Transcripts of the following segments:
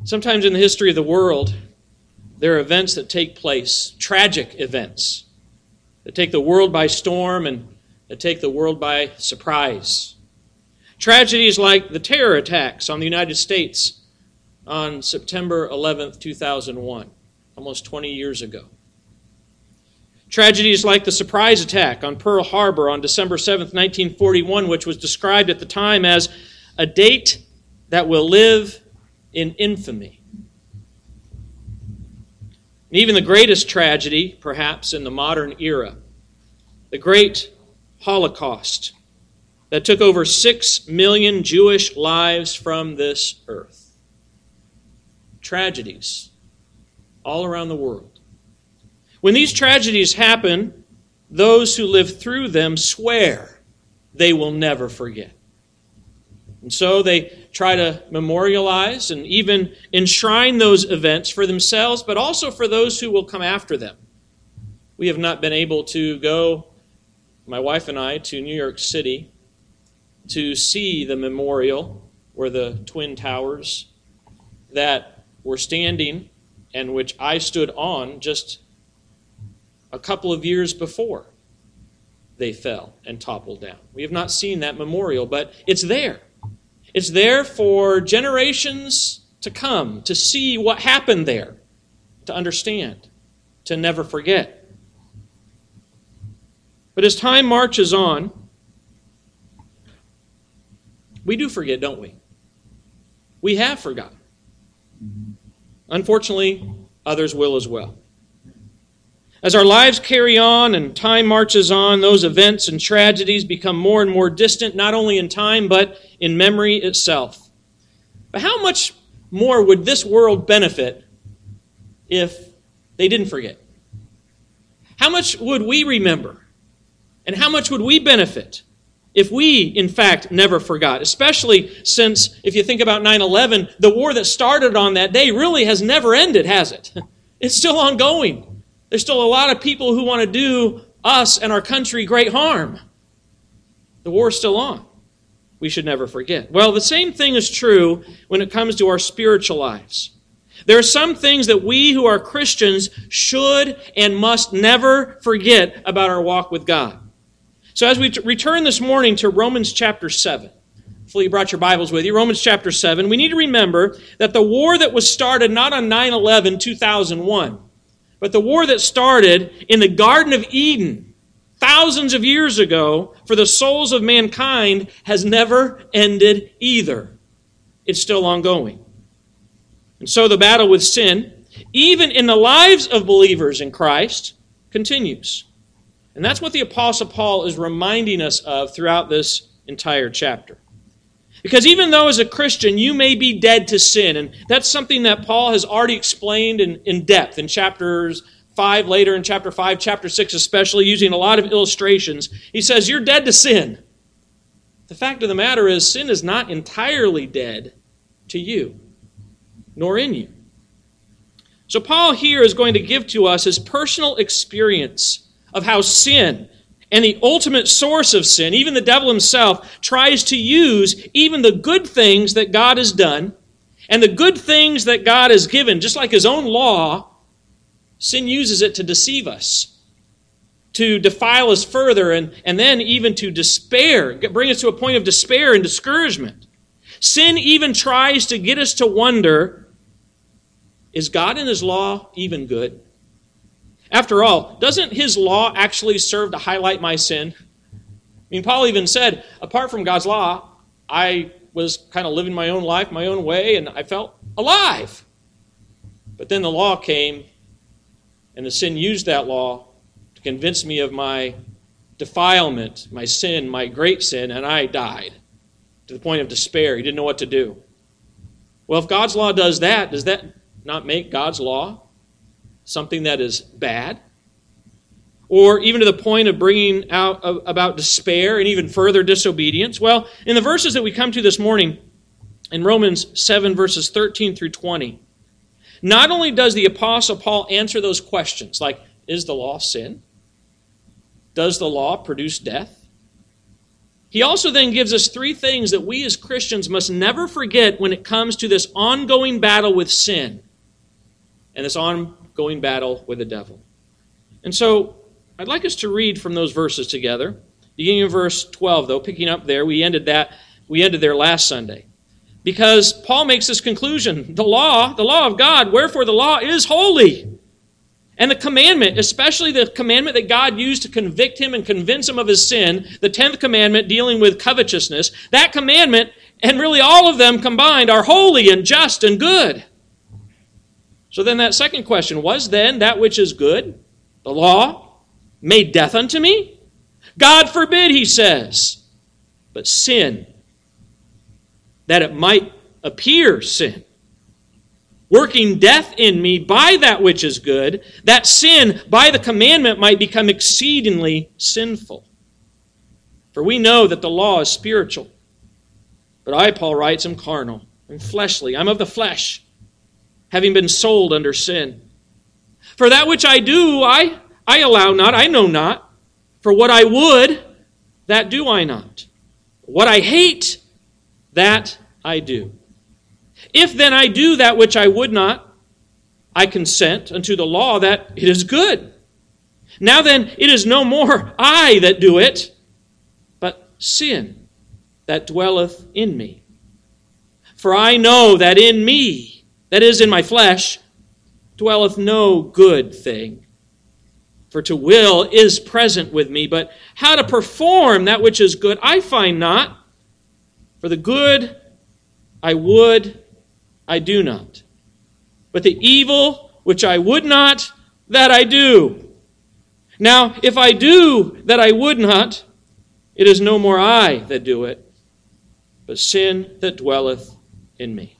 Sometimes in the history of the world, there are events that take place, tragic events, that take the world by storm and that take the world by surprise. Tragedies like the terror attacks on the United States on September 11th, 2001, almost 20 years ago. Tragedies like the surprise attack on Pearl Harbor on December 7th, 1941, which was described at the time as a date that will live in infamy. And even the greatest tragedy, perhaps, in the modern era, the great Holocaust that took over 6 million Jewish lives from this earth. Tragedies all around the world. When these tragedies happen, those who live through them swear they will never forget. And so they try to memorialize and even enshrine those events for themselves, but also for those who will come after them. We have not been able to go, my wife and I, to New York City to see the memorial where the Twin Towers that were standing and which I stood on just a couple of years before they fell and toppled down. We have not seen that memorial, but it's there. It's there for generations to come, to see what happened there, to understand, to never forget. But as time marches on, we do forget, don't we? We have forgotten. Unfortunately, others will as well. As our lives carry on and time marches on, those events and tragedies become more and more distant, not only in time, but in memory itself. But how much more would this world benefit if they didn't forget? How much would we remember? And how much would we benefit if we, in fact, never forgot? Especially since, if you think about 9/11, the war that started on that day really has never ended, has it? It's still ongoing. There's still a lot of people who want to do us and our country great harm. The war's still on. We should never forget. Well, the same thing is true when it comes to our spiritual lives. There are some things that we who are Christians should and must never forget about our walk with God. So as we return this morning to Romans chapter 7, hopefully you brought your Bibles with you, Romans chapter 7, we need to remember that the war that was started not on 9/11, 2001, but the war that started in the Garden of Eden thousands of years ago for the souls of mankind has never ended either. It's still ongoing. And so the battle with sin, even in the lives of believers in Christ, continues. And that's what the Apostle Paul is reminding us of throughout this entire chapter. Because even though as a Christian you may be dead to sin, and that's something that Paul has already explained in depth in chapters 5, later in chapter 5, chapter 6 especially, using a lot of illustrations. He says, you're dead to sin. The fact of the matter is, sin is not entirely dead to you, nor in you. So Paul here is going to give to us his personal experience of how sin and the ultimate source of sin, even the devil himself, tries to use even the good things that God has done and the good things that God has given, just like his own law. Sin uses it to deceive us, to defile us further, and then even to despair, bring us to a point of despair and discouragement. Sin even tries to get us to wonder, is God and his law even good? After all, doesn't his law actually serve to highlight my sin? I mean, Paul even said, apart from God's law, I was kind of living my own life, my own way, and I felt alive. But then the law came, and the sin used that law to convince me of my defilement, my sin, my great sin, and I died to the point of despair. He didn't know what to do. Well, if God's law does that not make God's law something that is bad? Or even to the point of bringing out about despair and even further disobedience? Well, in the verses that we come to this morning, in Romans 7, verses 13 through 20, not only does the Apostle Paul answer those questions, like, is the law sin? Does the law produce death? he also then gives us three things that we as Christians must never forget when it comes to this ongoing battle with sin and this ongoing battle with the devil. And so I'd like us to read from those verses together. Beginning in verse 12, though, picking up there, we ended there last Sunday. Because Paul makes this conclusion, the law of God, wherefore the law is holy. And the commandment, especially the commandment that God used to convict him and convince him of his sin, the 10th commandment dealing with covetousness, that commandment, and really all of them combined, are holy and just and good. So then that second question, was then that which is good, the law, made death unto me? God forbid, he says, but sin, that it might appear sin, working death in me by that which is good, that sin by the commandment might become exceedingly sinful. For we know that the law is spiritual, but I, Paul writes, am carnal, I'm fleshly, I'm of the flesh, having been sold under sin. For that which I do, I allow not, I know not. For what I would, that do I not. What I hate, that I do. If then I do that which I would not, I consent unto the law that it is good. Now then, it is no more I that do it, but sin that dwelleth in me. For I know that in me, that is in my flesh, dwelleth no good thing. For to will is present with me, but how to perform that which is good I find not. For the good I would, I do not. But the evil which I would not, that I do. Now, if I do that I would not, it is no more I that do it, but sin that dwelleth in me.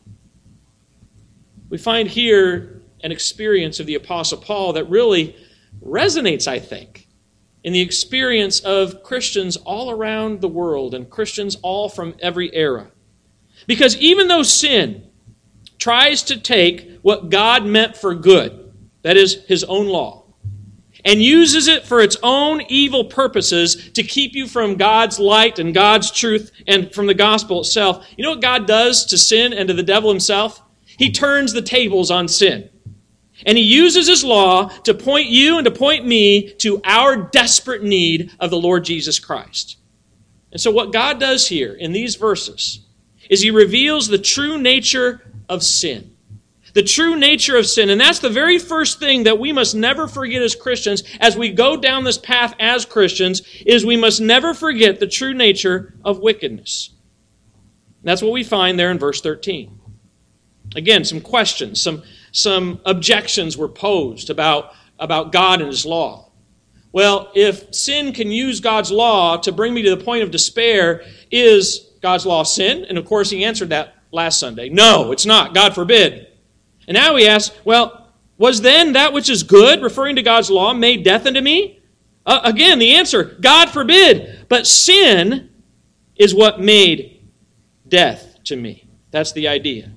We find here an experience of the Apostle Paul that really resonates, I think, in the experience of Christians all around the world and Christians all from every era. Because even though sin tries to take what God meant for good, that is, his own law, and uses it for its own evil purposes to keep you from God's light and God's truth and from the gospel itself, you know what God does to sin and to the devil himself? He turns the tables on sin. And he uses his law to point you and to point me to our desperate need of the Lord Jesus Christ. And so what God does here in these verses is he reveals the true nature of sin. The true nature of sin. And that's the very first thing that we must never forget as Christians as we go down this path as Christians, is we must never forget the true nature of wickedness. And that's what we find there in verse 13. Again, some questions, some objections were posed about God and his law. Well, if sin can use God's law to bring me to the point of despair, is God's law sin? And of course he answered that last Sunday. No, it's not. God forbid. And now he asks, well, was then that which is good, referring to God's law, made death unto me? Again, the answer, God forbid. But sin is what made death to me. That's the idea.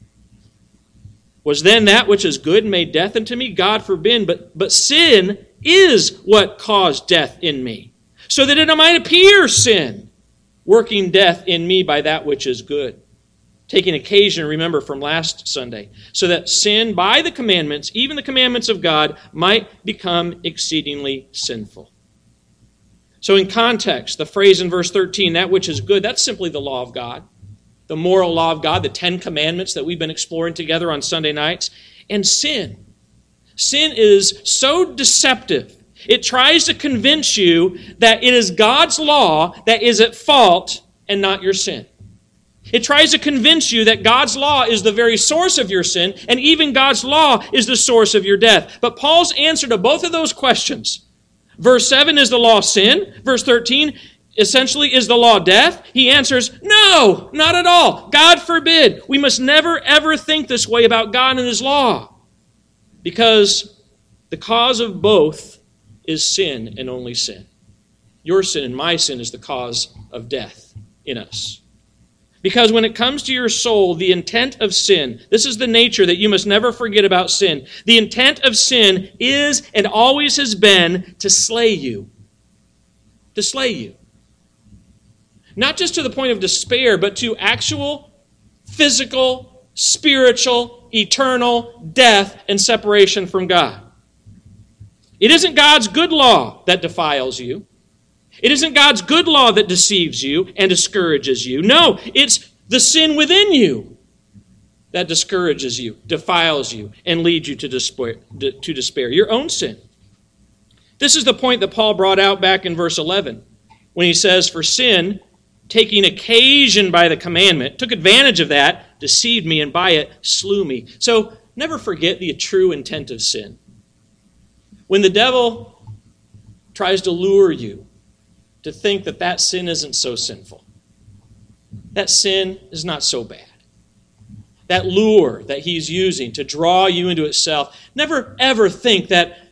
Was then that which is good made death unto me? God forbid. But sin is what caused death in me, so that it might appear sin, working death in me by that which is good. Taking occasion, remember from last Sunday, so that sin by the commandments, even the commandments of God, might become exceedingly sinful. So in context, the phrase in verse 13, that which is good, that's simply the law of God. The moral law of God, the 10 commandments that we've been exploring together on Sunday nights. And sin. Sin is so deceptive. It tries to convince you that it is God's law that is at fault and not your sin. It tries to convince you that God's law is the very source of your sin, and even God's law is the source of your death. But Paul's answer to both of those questions, verse 7, is the law sin? Verse 13, essentially, is the law death? He answers, no, not at all. God forbid. We must never, ever think this way about God and his law, because the cause of both is sin and only sin. Your sin and my sin is the cause of death in us. Because when it comes to your soul, the intent of sin, this is the nature that you must never forget about sin. The intent of sin is and always has been to slay you. To slay you. Not just to the point of despair, but to actual physical, spiritual, eternal death and separation from God. It isn't God's good law that defiles you. It isn't God's good law that deceives you and discourages you. No, it's the sin within you that discourages you, defiles you, and leads you to despair. Your own sin. This is the point that Paul brought out back in verse 11 when he says, "For sin, taking occasion by the commandment, took advantage of that, deceived me, and by it slew me." So never forget the true intent of sin. When the devil tries to lure you to think that that sin isn't so sinful, that sin is not so bad, that lure that he's using to draw you into itself, never ever think that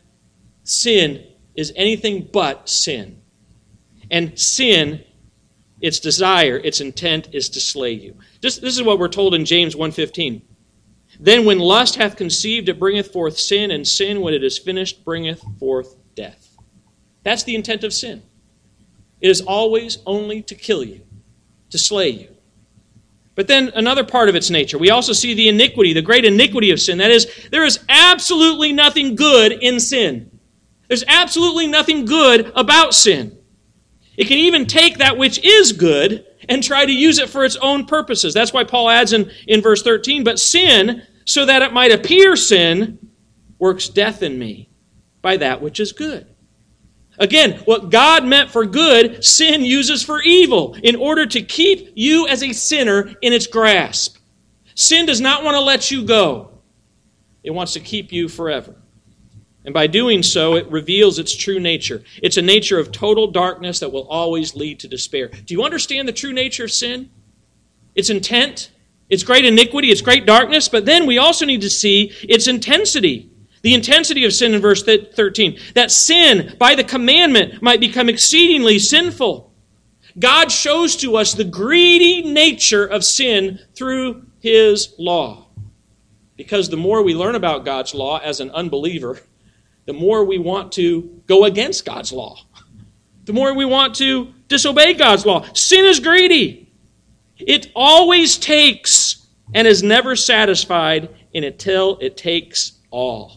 sin is anything but sin. And sin, its desire, its intent is to slay you. This is what we're told in James 1:15. "Then when lust hath conceived, it bringeth forth sin, and sin, when it is finished, bringeth forth death." That's the intent of sin. It is always only to kill you, to slay you. But then another part of its nature, we also see the iniquity, the great iniquity of sin. That is, there is absolutely nothing good in sin. There's absolutely nothing good about sin. It can even take that which is good and try to use it for its own purposes. That's why Paul adds in verse 13, "But sin, so that it might appear sin, works death in me by that which is good." Again, what God meant for good, sin uses for evil in order to keep you as a sinner in its grasp. Sin does not want to let you go. It wants to keep you forever. And by doing so, it reveals its true nature. It's a nature of total darkness that will always lead to despair. Do you understand the true nature of sin? Its intent, its great iniquity, its great darkness, but then we also need to see its intensity. The intensity of sin in verse 13. That sin, by the commandment, might become exceedingly sinful. God shows to us the greedy nature of sin through His law. Because the more we learn about God's law as an unbeliever, the more we want to go against God's law. The more we want to disobey God's law. Sin is greedy. It always takes and is never satisfied until it takes all.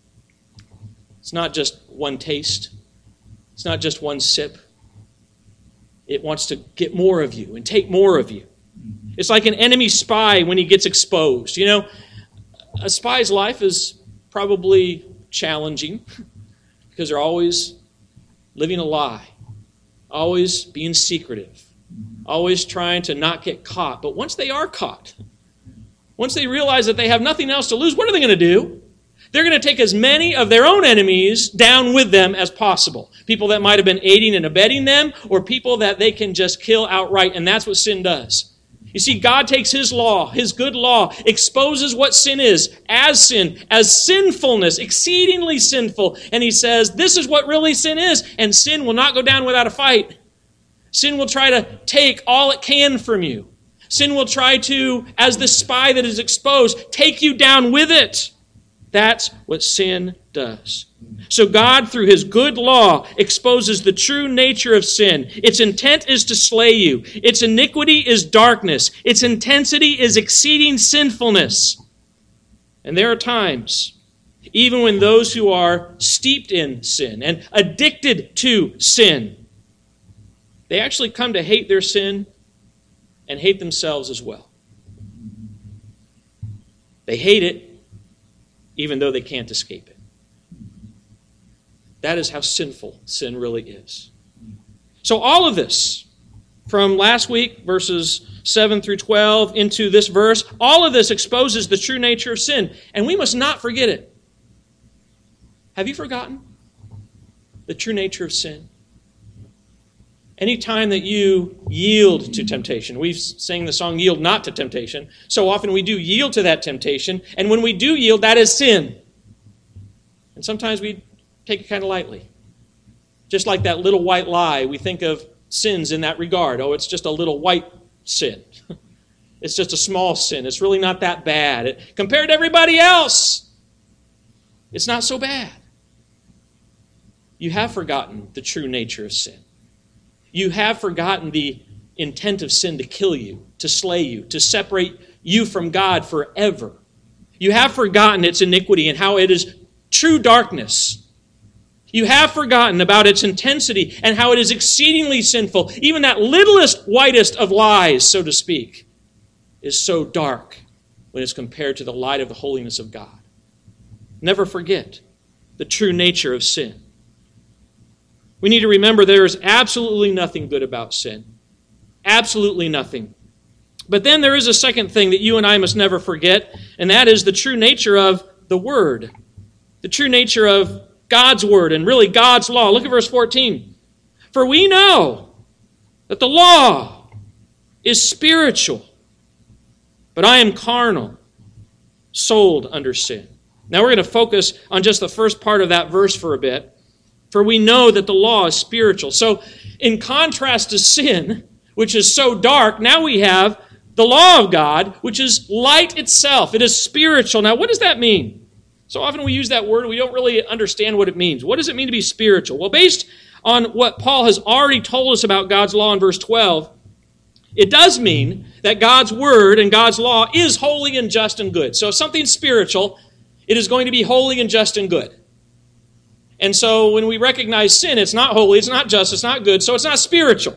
It's not just one taste. It's not just one sip. It wants to get more of you and take more of you. It's like an enemy spy when he gets exposed. You know, a spy's life is probably challenging because they're always living a lie, always being secretive, always trying to not get caught. But once they are caught, once they realize that they have nothing else to lose, what are they going to do? They're going to take as many of their own enemies down with them as possible. People that might have been aiding and abetting them, or people that they can just kill outright, and that's what sin does. You see, God takes His law, His good law, exposes what sin is, as sinfulness, exceedingly sinful, and He says, this is what really sin is, and sin will not go down without a fight. Sin will try to take all it can from you. Sin will try to, as the spy that is exposed, take you down with it. That's what sin does. So God, through His good law, exposes the true nature of sin. Its intent is to slay you. Its iniquity is darkness. Its intensity is exceeding sinfulness. And there are times, even when those who are steeped in sin and addicted to sin, they actually come to hate their sin and hate themselves as well. They hate it even though they can't escape it. That is how sinful sin really is. So all of this, from last week, verses 7 through 12, into this verse, all of this exposes the true nature of sin, and we must not forget it. Have you forgotten the true nature of sin? Any time that you yield to temptation, we've sang the song, "Yield not to temptation." So often we do yield to that temptation, and when we do yield, that is sin. And sometimes we take it kind of lightly. Just like that little white lie, we think of sins in that regard. Oh, it's just a little white sin. It's just a small sin. It's really not that bad. Compared to everybody else, it's not so bad. You have forgotten the true nature of sin. You have forgotten the intent of sin to kill you, to slay you, to separate you from God forever. You have forgotten its iniquity and how it is true darkness. You have forgotten about its intensity and how it is exceedingly sinful. Even that littlest, whitest of lies, so to speak, is so dark when it's compared to the light of the holiness of God. Never forget the true nature of sin. We need to remember there is absolutely nothing good about sin. Absolutely nothing. But then there is a second thing that you and I must never forget, and that is the true nature of the Word. The true nature of God's Word and really God's law. Look at verse 14. For we know that the law is spiritual, but I am carnal, sold under sin. Now we're going to focus on just the first part of that verse for a bit. For we know that the law is spiritual. So in contrast to sin, which is so dark, now we have the law of God, which is light itself. It is spiritual. Now what does that mean? So often we use that word, we don't really understand what it means. What does it mean to be spiritual? Well, based on what Paul has already told us about God's law in verse 12, it does mean that God's word and God's law is holy and just and good. So if something's spiritual, it is going to be holy and just and good. And so when we recognize sin, it's not holy, it's not just, it's not good, so it's not spiritual.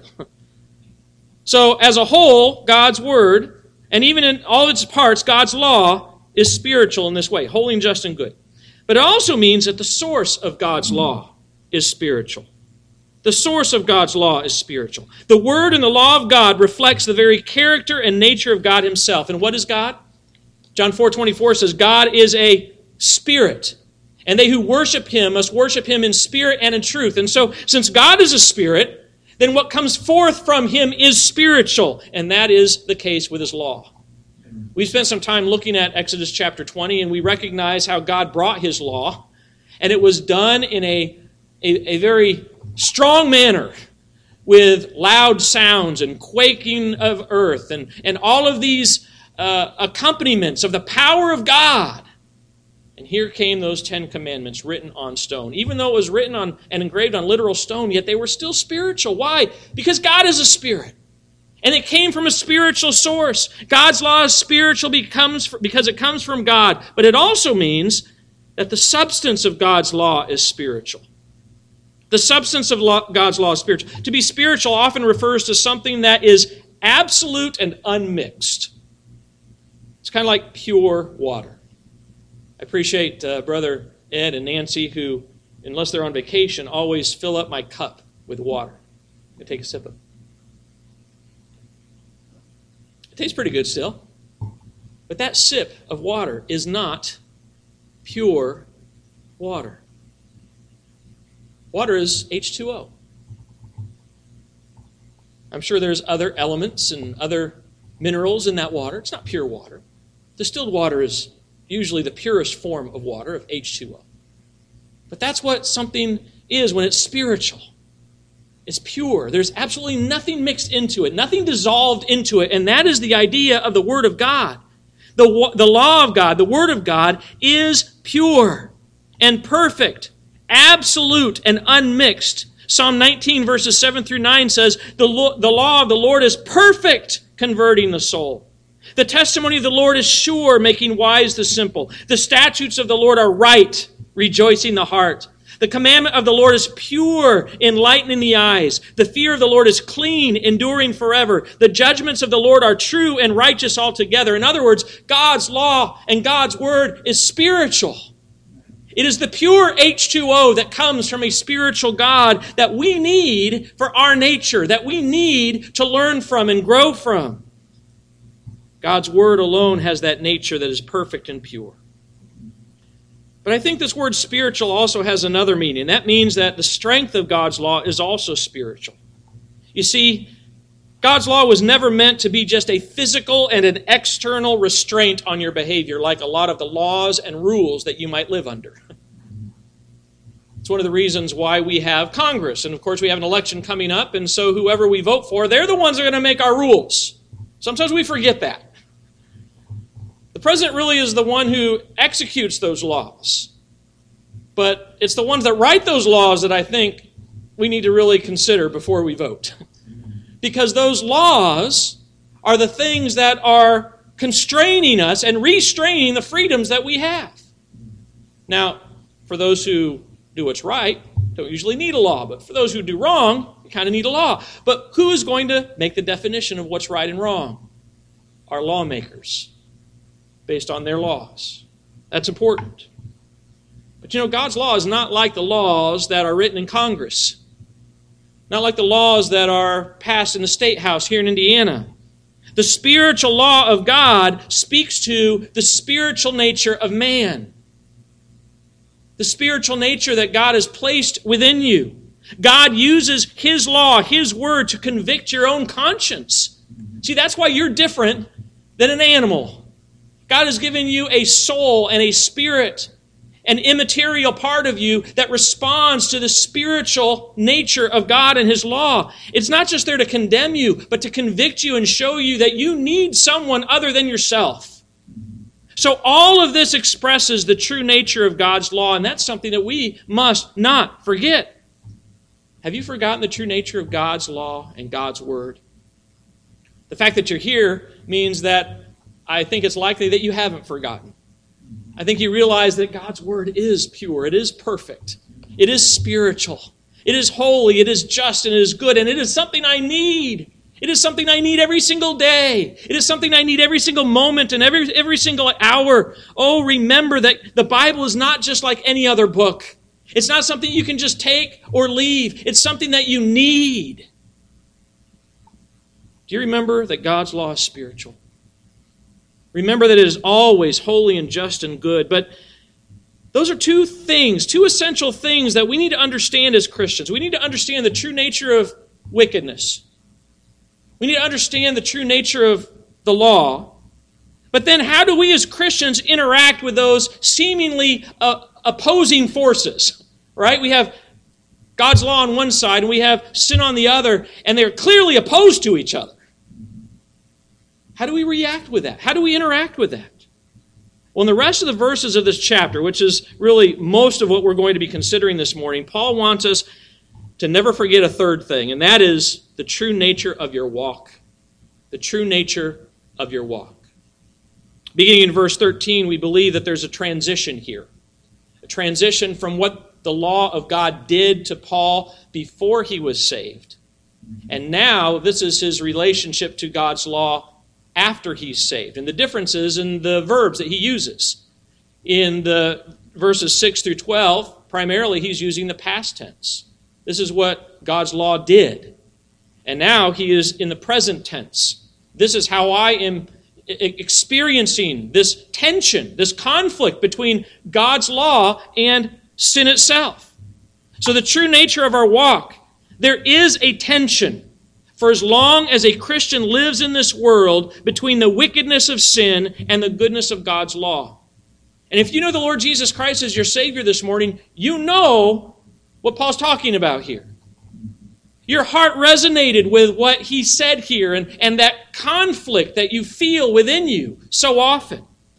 So as a whole, God's word, and even in all of its parts, God's law is spiritual in this way, holy and just and good. But it also means that the source of God's law is spiritual. The source of God's law is spiritual. The word and the law of God reflects the very character and nature of God himself. And what is God? John 4:24 says, God is a spirit, and they who worship him must worship him in spirit and in truth. And so, since God is a spirit, then what comes forth from him is spiritual, and that is the case with his law. We spent some time looking at Exodus chapter 20, and we recognize how God brought his law, and it was done in a very strong manner with loud sounds and quaking of earth and all of these accompaniments of the power of God. And here came those 10 commandments written on stone. Even though it was written on and engraved on literal stone, yet they were still spiritual. Why? Because God is a spirit. And it came from a spiritual source. God's law is spiritual because it comes from God. But it also means that the substance of God's law is spiritual. The substance of God's law is spiritual. To be spiritual often refers to something that is absolute and unmixed. It's kind of like pure water. I appreciate Brother Ed and Nancy who, unless they're on vacation, always fill up my cup with water. I take a sip of it. It tastes pretty good still. But that sip of water is not pure water. Water is H2O. I'm sure there's other elements and other minerals in that water. It's not pure water. Distilled water is usually the purest form of water, of H2O. But that's what something is when it's spiritual. It's pure. There's absolutely nothing mixed into it, nothing dissolved into it, and that is the idea of the Word of God. The law of God, the Word of God, is pure and perfect, absolute and unmixed. Psalm 19, verses 7 through 9 says, the law of the Lord is perfect, converting the soul. The testimony of the Lord is sure, making wise the simple. The statutes of the Lord are right, rejoicing the heart. The commandment of the Lord is pure, enlightening the eyes. The fear of the Lord is clean, enduring forever. The judgments of the Lord are true and righteous altogether. In other words, God's law and God's word is spiritual. It is the pure H2O that comes from a spiritual God that we need for our nature, that we need to learn from and grow from. God's word alone has that nature that is perfect and pure. But I think this word spiritual also has another meaning. That means that the strength of God's law is also spiritual. You see, God's law was never meant to be just a physical and an external restraint on your behavior, like a lot of the laws and rules that you might live under. It's one of the reasons why we have Congress. And of course, we have an election coming up, and so whoever we vote for, they're the ones that are going to make our rules. Sometimes we forget that. The president really is the one who executes those laws. But it's the ones that write those laws that I think we need to really consider before we vote. because those laws are the things that are constraining us and restraining the freedoms that we have. Now, for those who do what's right, don't usually need a law, but for those who do wrong, you kind of need a law. But who is going to make the definition of what's right and wrong? Our lawmakers, based on their laws. That's important. But God's law is not like the laws that are written in Congress. Not like the laws that are passed in the State House here in Indiana. The spiritual law of God speaks to the spiritual nature of man. The spiritual nature that God has placed within you. God uses His law, His word, to convict your own conscience. See, that's why you're different than an animal. God has given you a soul and a spirit, an immaterial part of you that responds to the spiritual nature of God and His law. It's not just there to condemn you, but to convict you and show you that you need someone other than yourself. So all of this expresses the true nature of God's law, and that's something that we must not forget. Have you forgotten the true nature of God's law and God's word? The fact that you're here means that I think it's likely that you haven't forgotten. I think you realize that God's word is pure, it is perfect, it is spiritual, it is holy, it is just, and it is good, and it is something I need. It is something I need every single day. It is something I need every single moment and every single hour. Oh, remember that the Bible is not just like any other book. It's not something you can just take or leave. It's something that you need. Do you remember that God's law is spiritual? Remember that it is always holy and just and good. But those are two essential things that we need to understand as Christians. We need to understand the true nature of wickedness. We need to understand the true nature of the law. But then how do we as Christians interact with those seemingly opposing forces? Right? We have God's law on one side and we have sin on the other, and they're clearly opposed to each other. How do we react with that? How do we interact with that? Well, in the rest of the verses of this chapter, which is really most of what we're going to be considering this morning, Paul wants us to never forget a third thing, and that is the true nature of your walk. The true nature of your walk. Beginning in verse 13, we believe that there's a transition here. A transition from what the law of God did to Paul before he was saved. And now this is his relationship to God's law after he's saved. And the difference is in the verbs that he uses. In the verses 6 through 12, primarily he's using the past tense. This is what God's law did. And now he is in the present tense. This is how I am experiencing this tension, this conflict between God's law and sin itself. So the true nature of our walk, there is a tension for as long as a Christian lives in this world between the wickedness of sin and the goodness of God's law. And if you know the Lord Jesus Christ as your Savior this morning, you know what Paul's talking about here. Your heart resonated with what he said here and that conflict that you feel within you so often.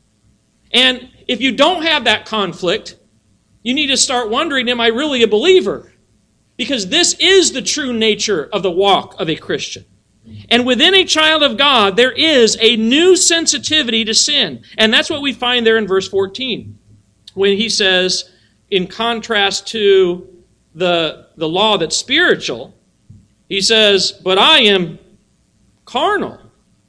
And if you don't have that conflict, you need to start wondering, am I really a believer? Because this is the true nature of the walk of a Christian. And within a child of God, there is a new sensitivity to sin. And that's what we find there in verse 14. When he says, in contrast to the law that's spiritual, he says, but I am carnal,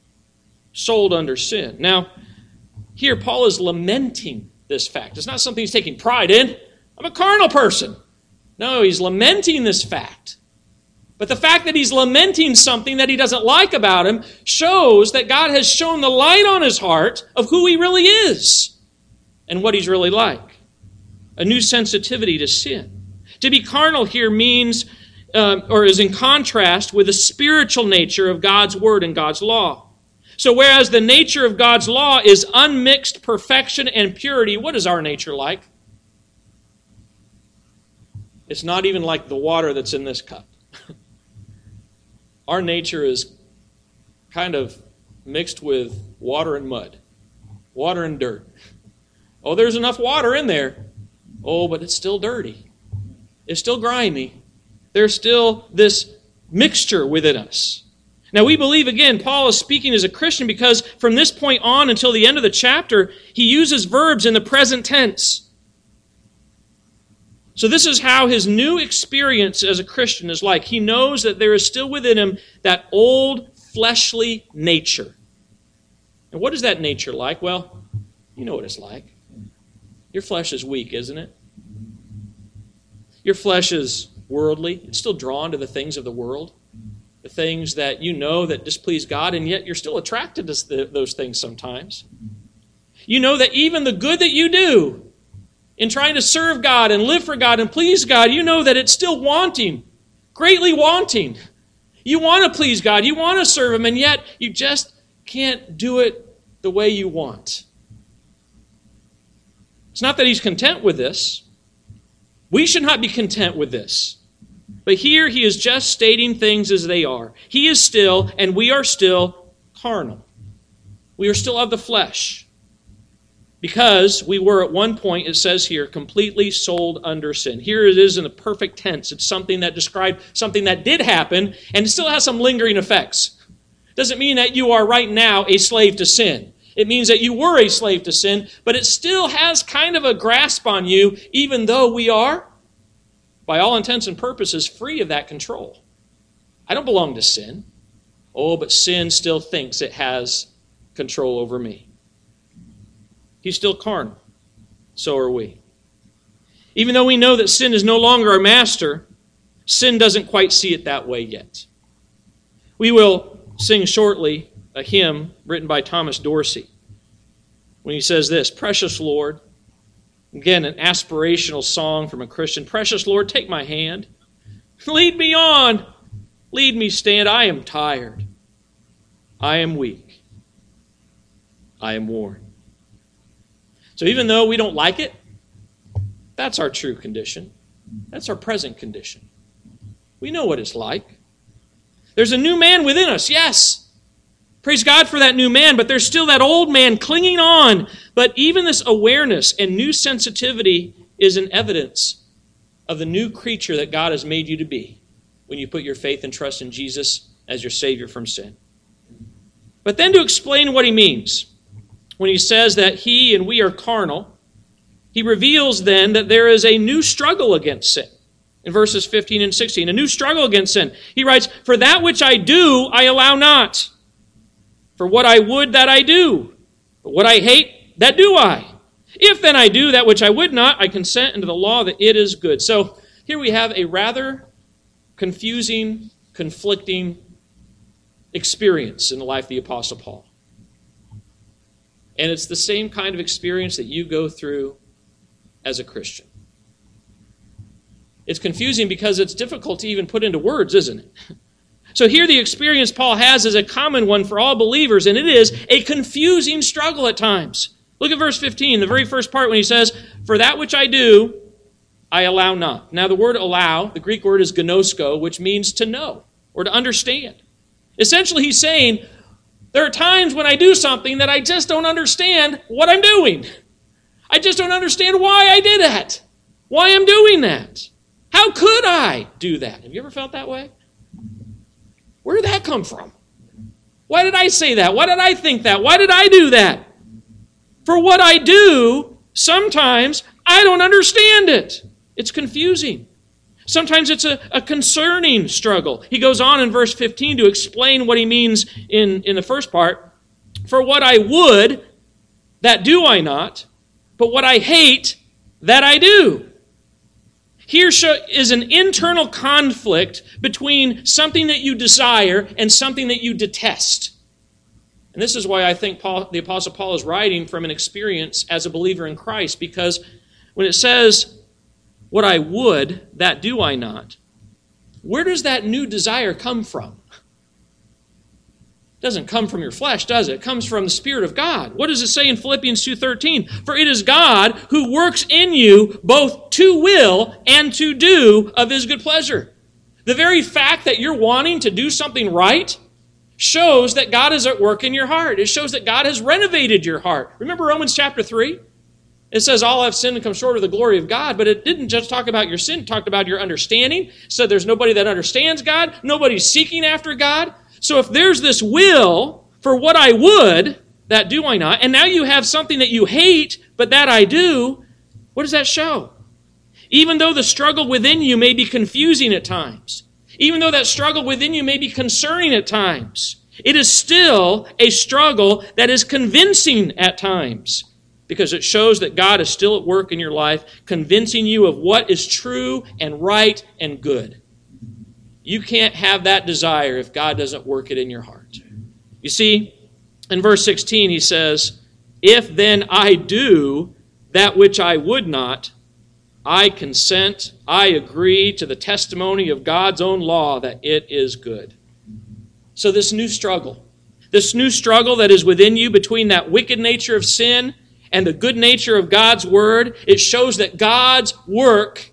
sold under sin. Now, here Paul is lamenting this fact. It's not something he's taking pride in. I'm a carnal person. No, he's lamenting this fact. But the fact that he's lamenting something that he doesn't like about him shows that God has shown the light on his heart of who he really is and what he's really like. A new sensitivity to sin. To be carnal here means, or is in contrast with the spiritual nature of God's word and God's law. So whereas the nature of God's law is unmixed perfection and purity, what is our nature like? It's not even like the water that's in this cup. Our nature is kind of mixed with water and mud, water and dirt. Oh, there's enough water in there. Oh, but it's still dirty. It's still grimy. There's still this mixture within us. Now we believe, again, Paul is speaking as a Christian because from this point on until the end of the chapter, he uses verbs in the present tense. So this is how his new experience as a Christian is like. He knows that there is still within him that old fleshly nature. And what is that nature like? Well, you know what it's like. Your flesh is weak, isn't it? Your flesh is worldly. It's still drawn to the things of the world. The things that you know that displease God, and yet you're still attracted to those things sometimes. You know that even the good that you do in trying to serve God and live for God and please God, you know that it's still wanting, greatly wanting. You want to please God, you want to serve Him, and yet you just can't do it the way you want. It's not that He's content with this. We should not be content with this. But here he is just stating things as they are. He is still, and we are still, carnal. We are still of the flesh. Because we were at one point, it says here, completely sold under sin. Here it is in the perfect tense. It's something that described something that did happen, and it still has some lingering effects. Doesn't mean that you are right now a slave to sin. It means that you were a slave to sin, but it still has kind of a grasp on you, even though we are, by all intents and purposes, free of that control. I don't belong to sin. Oh, but sin still thinks it has control over me. He's still carnal. So are we. Even though we know that sin is no longer our master, sin doesn't quite see it that way yet. We will sing shortly a hymn written by Thomas Dorsey when he says this, "Precious Lord," again, an aspirational song from a Christian. "Precious Lord, take my hand. Lead me on. Lead me stand. I am tired. I am weak. I am worn." So even though we don't like it, that's our true condition. That's our present condition. We know what it's like. There's a new man within us, yes. Praise God for that new man, but there's still that old man clinging on. But even this awareness and new sensitivity is an evidence of the new creature that God has made you to be when you put your faith and trust in Jesus as your Savior from sin. But then to explain what he means, when he says that he and we are carnal, he reveals then that there is a new struggle against sin. In verses 15 and 16, a new struggle against sin. He writes, "For that which I do, I allow not. For what I would, that I do. But what I hate, that do I. If then I do that which I would not, I consent unto the law that it is good." So here we have a rather confusing, conflicting experience in the life of the Apostle Paul. And it's the same kind of experience that you go through as a Christian. It's confusing because it's difficult to even put into words, isn't it? So here the experience Paul has is a common one for all believers, and it is a confusing struggle at times. Look at verse 15, the very first part when he says, "For that which I do, I allow not." Now the word allow, the Greek word is gnosko, which means to know or to understand. Essentially he's saying, there are times when I do something that I just don't understand what I'm doing. I just don't understand why I did that, why I'm doing that. How could I do that? Have you ever felt that way? Where did that come from? Why did I say that? Why did I think that? Why did I do that? For what I do, sometimes I don't understand it. It's confusing. Sometimes it's a concerning struggle. He goes on in verse 15 to explain what he means in the first part. "For what I would, that do I not, but what I hate, that I do." Here is an internal conflict between something that you desire and something that you detest. And this is why I think the Apostle Paul is writing from an experience as a believer in Christ, because when it says, "What I would, that do I not," where does that new desire come from? It doesn't come from your flesh, does it? It comes from the Spirit of God. What does it say in Philippians 2:13? "For it is God who works in you both to will and to do of His good pleasure." The very fact that you're wanting to do something right shows that God is at work in your heart. It shows that God has renovated your heart. Remember Romans chapter 3? It says all have sinned and come short of the glory of God, but it didn't just talk about your sin, it talked about your understanding. It said there's nobody that understands God, nobody's seeking after God. So if there's this will for what I would, that do I not, and now you have something that you hate, but that I do, what does that show? Even though the struggle within you may be confusing at times, even though that struggle within you may be concerning at times, it is still a struggle that is convincing at times, because it shows that God is still at work in your life, convincing you of what is true and right and good. You can't have that desire if God doesn't work it in your heart. You see, in verse 16 he says, "If then I do that which I would not, I consent, I agree to the testimony of God's own law that it is good." So this new struggle that is within you between that wicked nature of sin and the good nature of God's word, it shows that God's work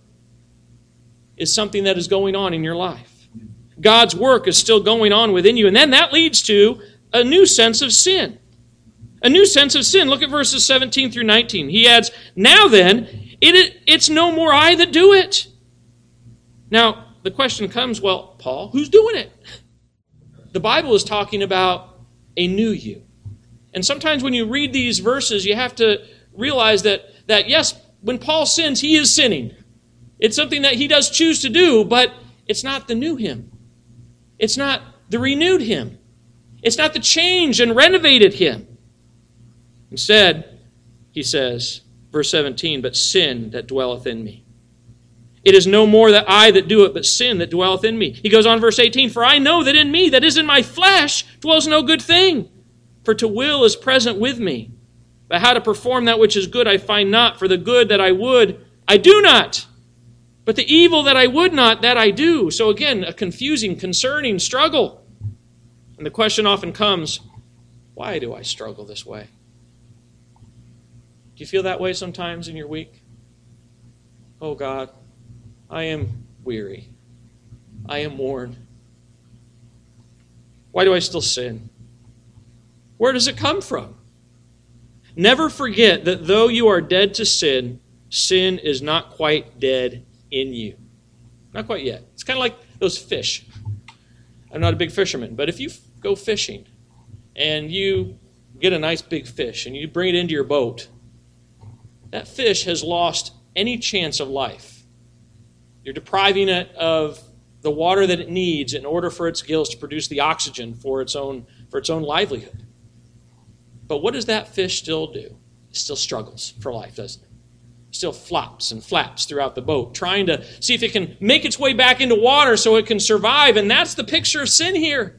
is something that is going on in your life. God's work is still going on within you. And then that leads to a new sense of sin. A new sense of sin. Look at verses 17 through 19. He adds, "Now then, it's no more I that do it." Now, the question comes, well, Paul, who's doing it? The Bible is talking about a new you. And sometimes when you read these verses, you have to realize that yes, when Paul sins, he is sinning. It's something that he does choose to do, but it's not the new him. It's not the renewed him. It's not the changed and renovated him. Instead, he says, verse 17, "But sin that dwelleth in me. It is no more that I that do it, but sin that dwelleth in me." He goes on, verse 18, "For I know that in me, that is in my flesh, dwells no good thing. For to will is present with me. But how to perform that which is good I find not. For the good that I would, I do not. But the evil that I would not, that I do." So again, a confusing, concerning struggle. And the question often comes, why do I struggle this way? Do you feel that way sometimes in your week? Oh God, I am weary. I am worn. Why do I still sin? Where does it come from? Never forget that though you are dead to sin, sin is not quite dead in you. Not quite yet. It's kind of like those fish. I'm not a big fisherman, but if you go fishing and you get a nice big fish and you bring it into your boat, that fish has lost any chance of life. You're depriving it of the water that it needs in order for its gills to produce the oxygen for its own livelihood. But what does that fish still do? It still struggles for life, doesn't it? It still flops and flaps throughout the boat, trying to see if it can make its way back into water so it can survive. And that's the picture of sin here.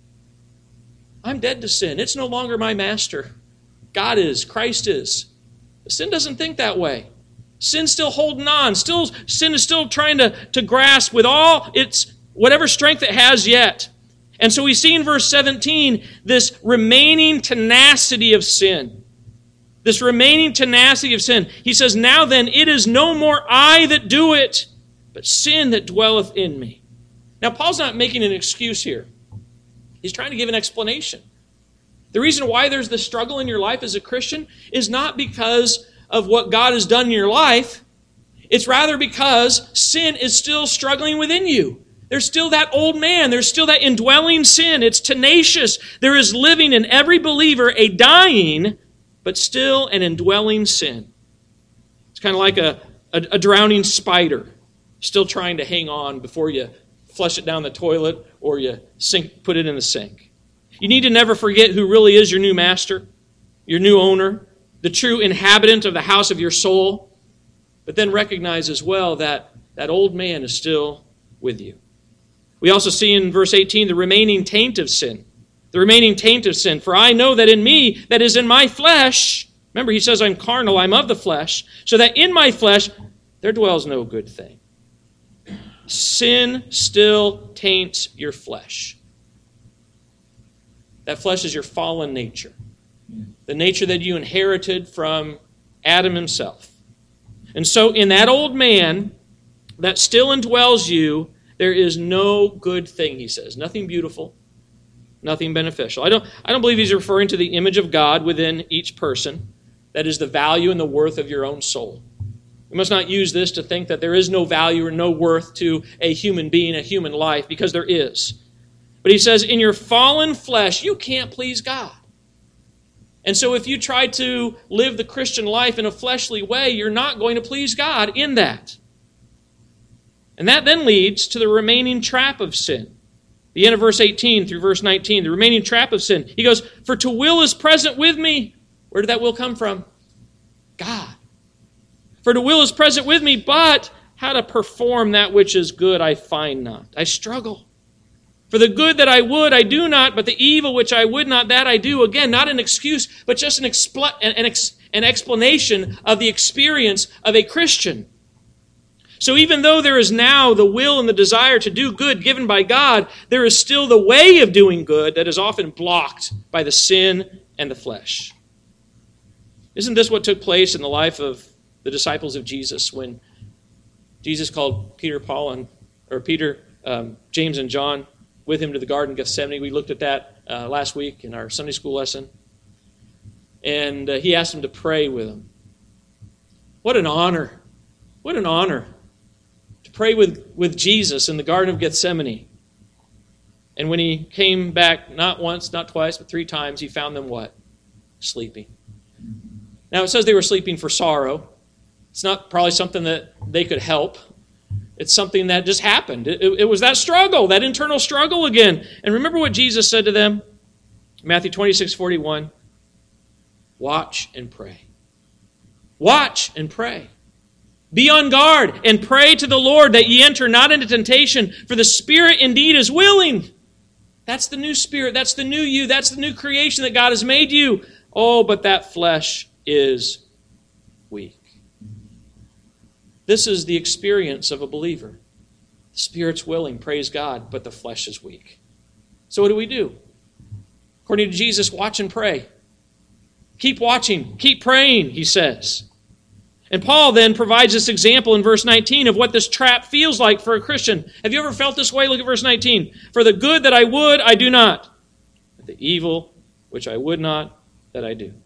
I'm dead to sin. It's no longer my master. God is. Christ is. Sin doesn't think that way. Sin's still holding on. Sin is still trying to grasp with all its whatever strength it has yet. And so we see in verse 17 this remaining tenacity of sin. This remaining tenacity of sin. He says, "Now then, it is no more I that do it, but sin that dwelleth in me." Now, Paul's not making an excuse here. He's trying to give an explanation. The reason why there's this struggle in your life as a Christian is not because of what God has done in your life. It's rather because sin is still struggling within you. There's still that old man. There's still that indwelling sin. It's tenacious. There is living in every believer a dying, but still an indwelling sin. It's kind of like a drowning spider, still trying to hang on before you flush it down the toilet or you put it in the sink. You need to never forget who really is your new master, your new owner, the true inhabitant of the house of your soul. But then recognize as well that that old man is still with you. We also see in verse 18 the remaining taint of sin. The remaining taint of sin. "For I know that in me, that is in my flesh," remember he says I'm carnal, I'm of the flesh, "so that in my flesh there dwells no good thing." Sin still taints your flesh. That flesh is your fallen nature. The nature that you inherited from Adam himself. And so in that old man that still indwells you, there is no good thing, he says. Nothing beautiful, nothing beneficial. I don't believe he's referring to the image of God within each person. That is the value and the worth of your own soul. We must not use this to think that there is no value or no worth to a human being, a human life, because there is. But he says, in your fallen flesh, you can't please God. And so if you try to live the Christian life in a fleshly way, you're not going to please God in that. And that then leads to the remaining trap of sin. The end of verse 18 through verse 19, the remaining trap of sin. He goes, for to will is present with me. Where did that will come from? God. For to will is present with me, but how to perform that which is good I find not. I struggle. For the good that I would, I do not, but the evil which I would not, that I do. Again, not an excuse, but just an explanation of the experience of a Christian. So even though there is now the will and the desire to do good given by God, there is still the way of doing good that is often blocked by the sin and the flesh. Isn't this what took place in the life of the disciples of Jesus when Jesus called Peter, James, and John with him to the Garden of Gethsemane? We looked at that last week in our Sunday school lesson. And he asked them to pray with him. What an honor. What an honor to pray with Jesus in the Garden of Gethsemane. And when he came back, not once, not twice, but 3 times, he found them what? Sleeping. Now it says they were sleeping for sorrow. It's not probably something that they could help. It's something that just happened. It was that struggle, that internal struggle again. And remember what Jesus said to them? Matthew 26:41. Watch and pray. Watch and pray. Be on guard and pray to the Lord that ye enter not into temptation, for the spirit indeed is willing. That's the new spirit. That's the new you. That's the new creation that God has made you. Oh, but that flesh is weak. This is the experience of a believer. The spirit's willing, praise God, but the flesh is weak. So what do we do? According to Jesus, watch and pray. Keep watching, keep praying, he says. And Paul then provides this example in verse 19 of what this trap feels like for a Christian. Have you ever felt this way? Look at verse 19. For the good that I would, I do not. But the evil which I would not, that I do.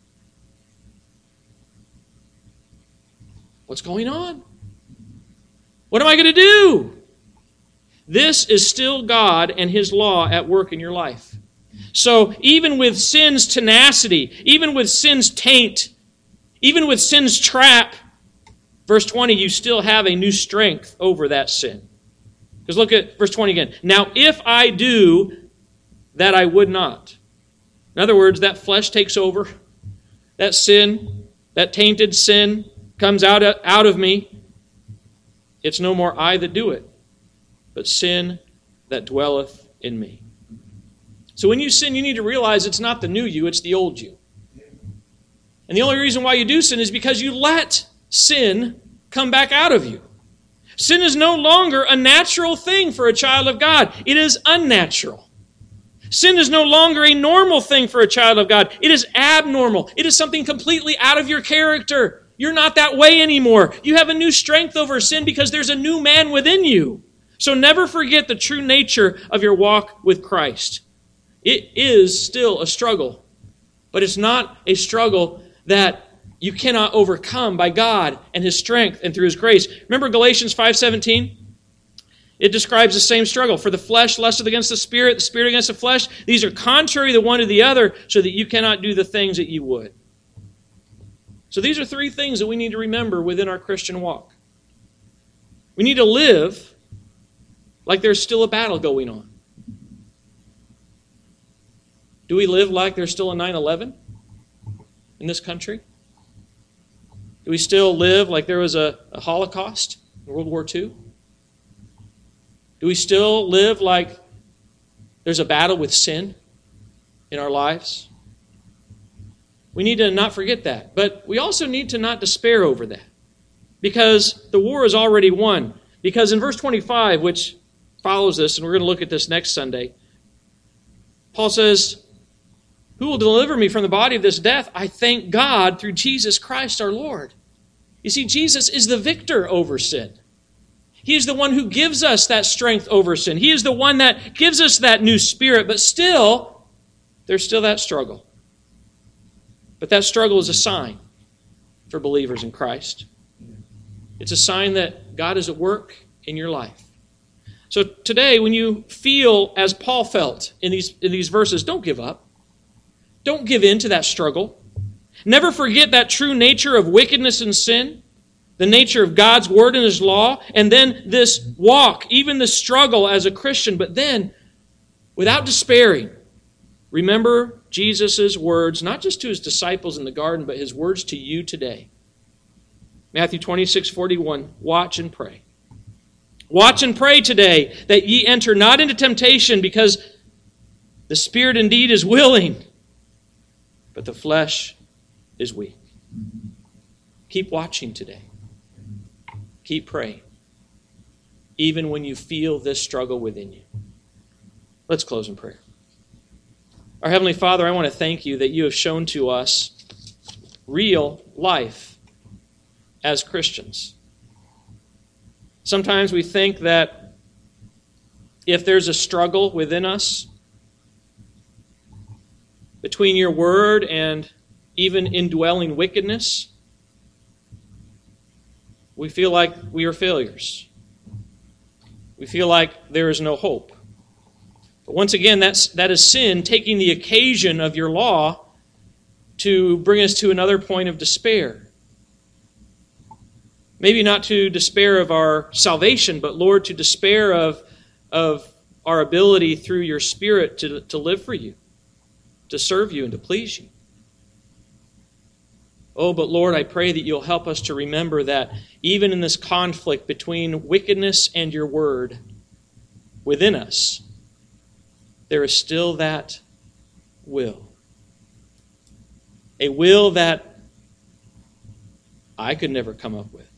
What's going on? What am I going to do? This is still God and His law at work in your life. So even with sin's tenacity, even with sin's taint, even with sin's trap, verse 20, you still have a new strength over that sin. Because look at verse 20 again. Now if I do that I would not. In other words, that flesh takes over. That sin, that tainted sin, comes out of me. It's no more I that do it, but sin that dwelleth in me. So when you sin, you need to realize it's not the new you, it's the old you. And the only reason why you do sin is because you let sin come back out of you. Sin is no longer a natural thing for a child of God. It is unnatural. Sin is no longer a normal thing for a child of God. It is abnormal. It is something completely out of your character. You're not that way anymore. You have a new strength over sin because there's a new man within you. So never forget the true nature of your walk with Christ. It is still a struggle, but it's not a struggle that you cannot overcome by God and His strength and through His grace. Remember Galatians 5:17? It describes the same struggle. For the flesh lusteth against the spirit against the flesh. These are contrary the one to the other, so that you cannot do the things that you would. So these are 3 things that we need to remember within our Christian walk. We need to live like there's still a battle going on. Do we live like there's still a 9/11 in this country? Do we still live like there was a Holocaust in World War II? Do we still live like there's a battle with sin in our lives? We need to not forget that. But we also need to not despair over that. Because the war is already won. Because in verse 25, which follows this, and we're going to look at this next Sunday, Paul says, who will deliver me from the body of this death? I thank God through Jesus Christ our Lord. You see, Jesus is the victor over sin. He is the one who gives us that strength over sin. He is the one that gives us that new spirit. But still, there's still that struggle. But that struggle is a sign for believers in Christ. It's a sign that God is at work in your life. So today, when you feel as Paul felt in these verses, don't give up. Don't give in to that struggle. Never forget that true nature of wickedness and sin, the nature of God's word and His law, and then this walk, even the struggle as a Christian, but then, without despairing, remember Jesus' words, not just to His disciples in the garden, but His words to you today. Matthew 26:41, watch and pray. Watch and pray today, that ye enter not into temptation, because the spirit indeed is willing, but the flesh is weak. Keep watching today. Keep praying, even when you feel this struggle within you. Let's close in prayer. Our Heavenly Father, I want to thank You that You have shown to us real life as Christians. Sometimes we think that if there's a struggle within us between Your word and even indwelling wickedness, we feel like we are failures. We feel like there is no hope. But once again, that is sin taking the occasion of Your law to bring us to another point of despair. Maybe not to despair of our salvation, but Lord, to despair of our ability through Your Spirit to live for You, to serve You, and to please You. Oh, but Lord, I pray that You'll help us to remember that even in this conflict between wickedness and Your word within us, there is still that will. A will that I could never come up with.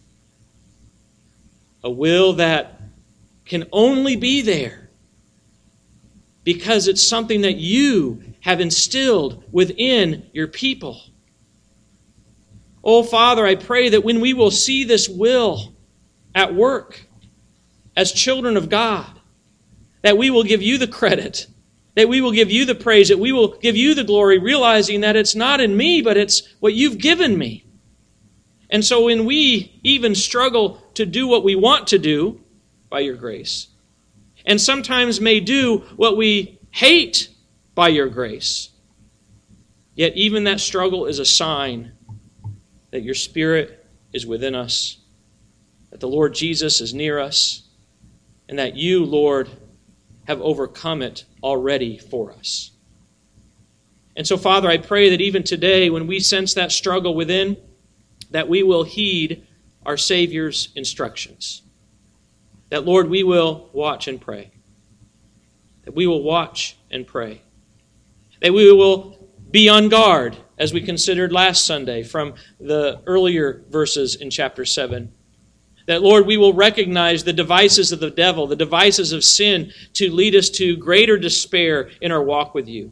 A will that can only be there because it's something that You have instilled within Your people. Oh, Father, I pray that when we will see this will at work as children of God, that we will give You the credit, that we will give You the praise, that we will give You the glory, realizing that it's not in me, but it's what You've given me. And so when we even struggle to do what we want to do by Your grace, and sometimes may do what we hate by Your grace, yet even that struggle is a sign that Your Spirit is within us, that the Lord Jesus is near us, and that You, Lord, have overcome it already for us. And so, Father, I pray that even today, when we sense that struggle within, that we will heed our Savior's instructions. That, Lord, we will watch and pray. That we will watch and pray. That we will be on guard, as we considered last Sunday from the earlier verses in chapter 7. That, Lord, we will recognize the devices of the devil, the devices of sin, to lead us to greater despair in our walk with You.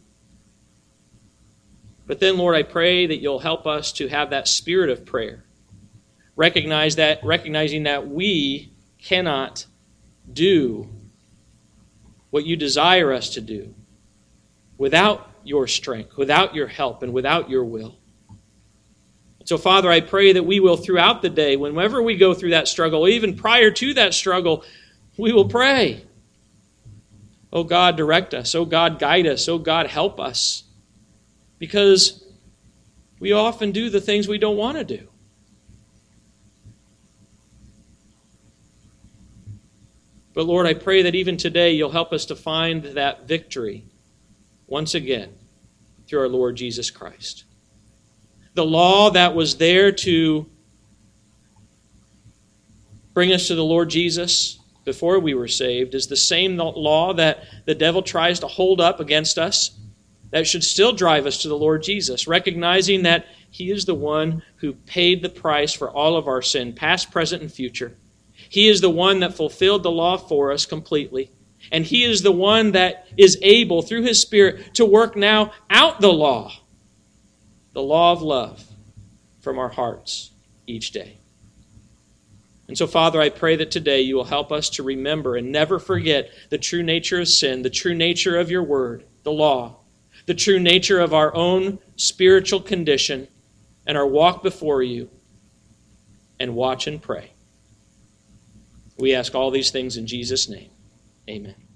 But then, Lord, I pray that You'll help us to have that spirit of prayer. Recognizing that we cannot do what You desire us to do without Your strength, without Your help, and without Your will. So, Father, I pray that we will, throughout the day, whenever we go through that struggle, even prior to that struggle, we will pray. Oh, God, direct us. Oh, God, guide us. Oh, God, help us. Because we often do the things we don't want to do. But, Lord, I pray that even today You'll help us to find that victory once again through our Lord Jesus Christ. The law that was there to bring us to the Lord Jesus before we were saved is the same law that the devil tries to hold up against us, that should still drive us to the Lord Jesus, recognizing that He is the one who paid the price for all of our sin, past, present, and future. He is the one that fulfilled the law for us completely. And He is the one that is able, through His Spirit, to work now out the law of love, from our hearts each day. And so, Father, I pray that today You will help us to remember and never forget the true nature of sin, the true nature of Your word, the law, the true nature of our own spiritual condition and our walk before You, and watch and pray. We ask all these things in Jesus' name. Amen.